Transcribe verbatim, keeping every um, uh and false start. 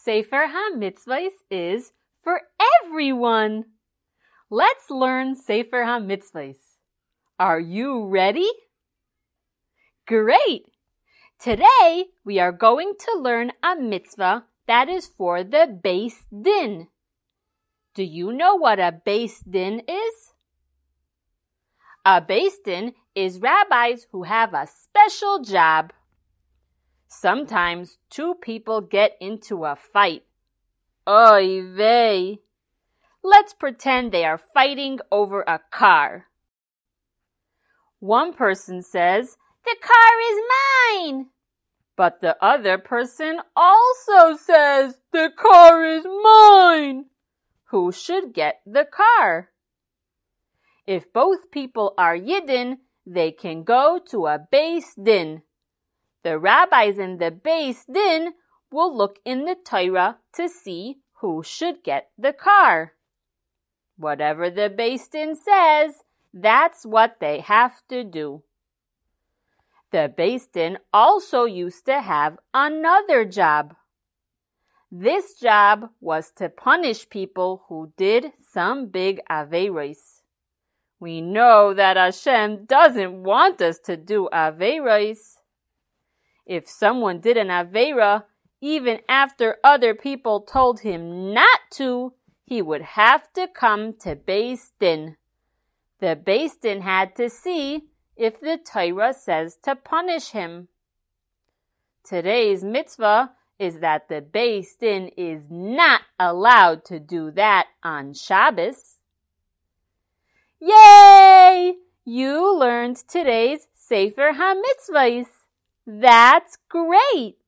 Sefer HaMitzvahs is for everyone. Let's learn Sefer HaMitzvahs. Are you ready? Great! Today we are going to learn a mitzvah that is for the Beis Din. Do you know what a Beis Din is? A Beis Din is rabbis who have a special job. Sometimes two people get into a fight. Oy vey! Let's pretend they are fighting over a car. One person says, "The car is mine." But the other person also says, "The car is mine." Who should get the car? If both people are Yidden, they can go to a Beis Din. The rabbis in the Beis Din will look in the Torah to see who should get the car. Whatever the Beis Din says, that's what they have to do. The Beis Din also used to have another job. This job was to punish people who did some big aveiros. We know that Hashem doesn't want us to do aveiros. If someone did an aveira, even after other people told him not to, he would have to come to Beis Din. The Beis Din had to see if the Torah says to punish him. Today's mitzvah is that the Beis Din is not allowed to do that on Shabbos. Yay! You learned today's Sefer HaMitzvahs. That's great!